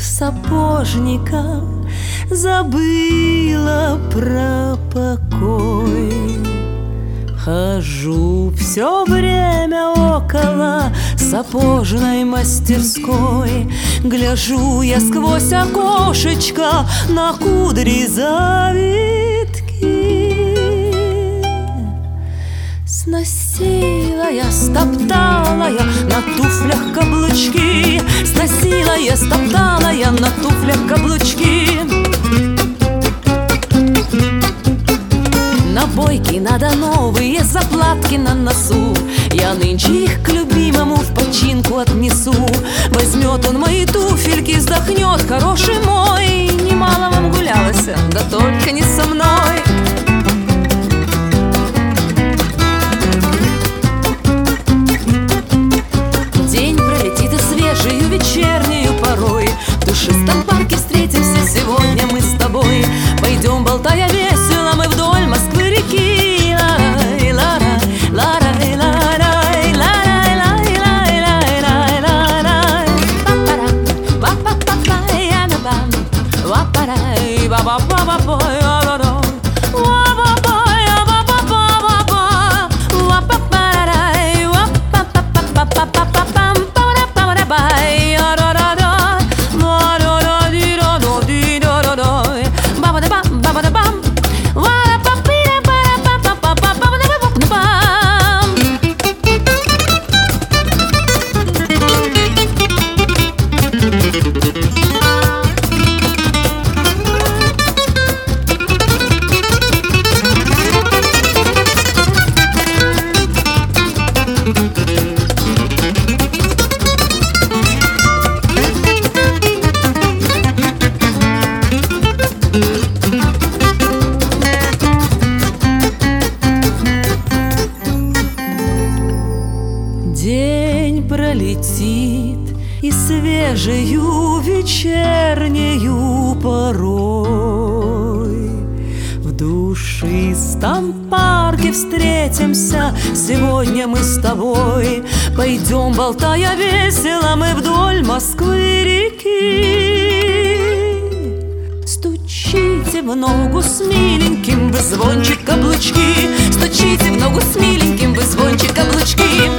сапожника, забыла про покой. Хожу все время около сапожной мастерской, гляжу я сквозь окошечко на кудри завитки. Сносила я, стоптала я на туфлях каблучки, сносила я, стоптала я на туфлях каблучки. На бойке надо новые заплатки на носу, я нынче их к любимому в починку отнесу. Возьмет он мои туфельки, вздохнет: хороший мой, немало вам гулялось, да только не со мной. День пролетит и свежею вечернею порой, в душистом парке встретимся сегодня мы с тобой. Пойдем, болтая весело, мы вдоль Москвы реки. День пролетит и свежею вечернею порой, в душистом парке встретимся сегодня мы с тобой. Пойдем, болтая весело, мы вдоль Москвы реки. Стучите в ногу с миленьким, вы звончик каблучки, стучите в ногу с миленьким, вы звончик каблучки.